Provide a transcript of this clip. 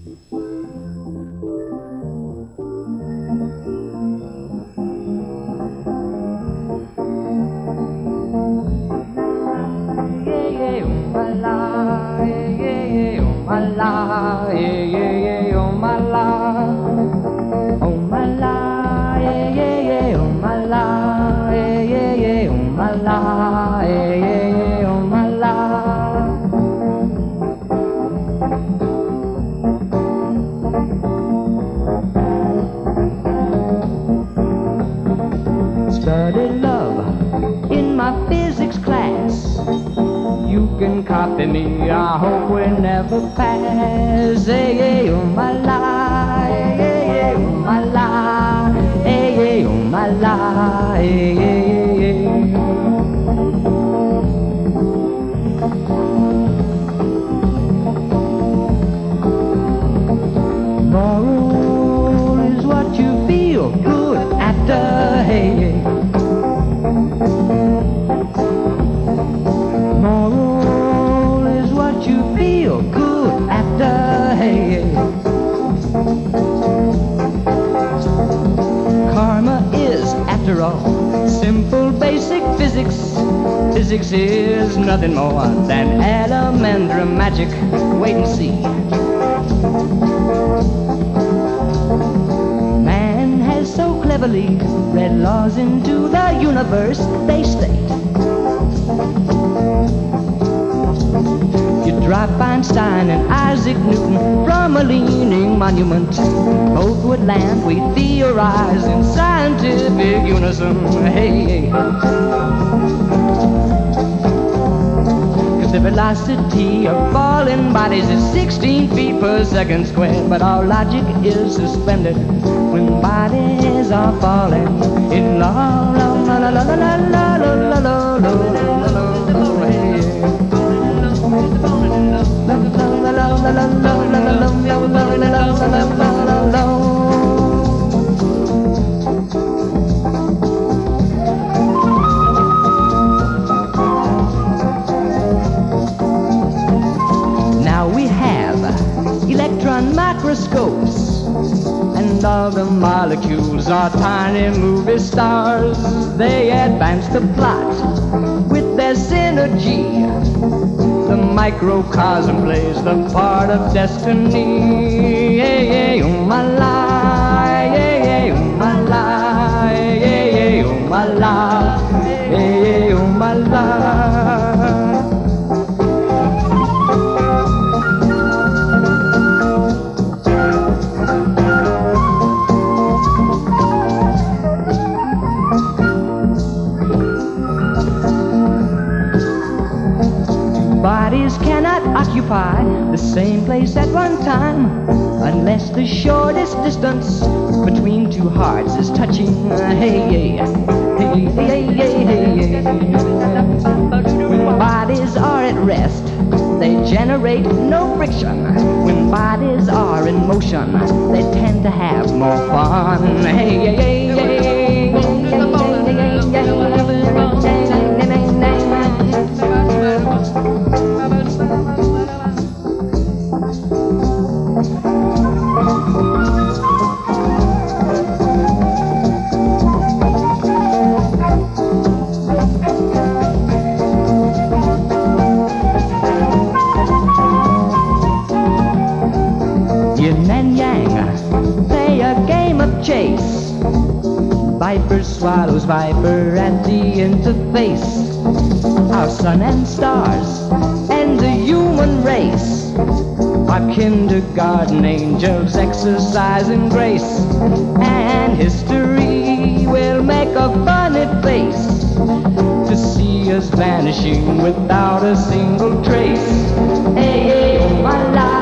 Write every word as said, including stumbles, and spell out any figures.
Studied love in my physics class. You can copy me, I hope we never pass. Hey, hey, oh my la, hey, hey, oh my la, hey, hey, oh my la, hey, hey, hey. Moral is what you feel good after, hey, hey. Moral is what you feel good after, hey, hey. Karma is, after all, simple basic physics. Physics is nothing more than elementary magic. Wait and see. Man has so cleverly read laws into the universe, they state. You drop Einstein and Isaac Newton from a leaning monument. Both would land, we theorize in scientific unison. Hey, hey. Cause the velocity of falling bodies is sixteen feet per second squared, but our logic is suspended when bodies are falling in la la la la la la la la la la la la. Now we have electron microscopes, and all the molecules are tiny movie stars. They advance the plot with their synergy. The microcosm plays the part of destiny. Hey, hey, oh my la, hey, hey, oh my la, hey, hey, oh my la, hey, hey, oh my la. Bodies cannot occupy the same place at one time unless the shortest distance between two hearts is touching. Hey, hey, hey, hey, hey, hey, hey. When bodies are at rest, they generate no friction. When bodies are in motion, they tend to have more fun. Hey, hey, hey, hey, hey, hey, Yin and yang play a game of chase. Viper swallows viper at the interface. Our sun and stars and the human race are kindergarten angels exercising grace. And history will make a funny face to see us vanishing without a single trace. Hey, hey, oh my life.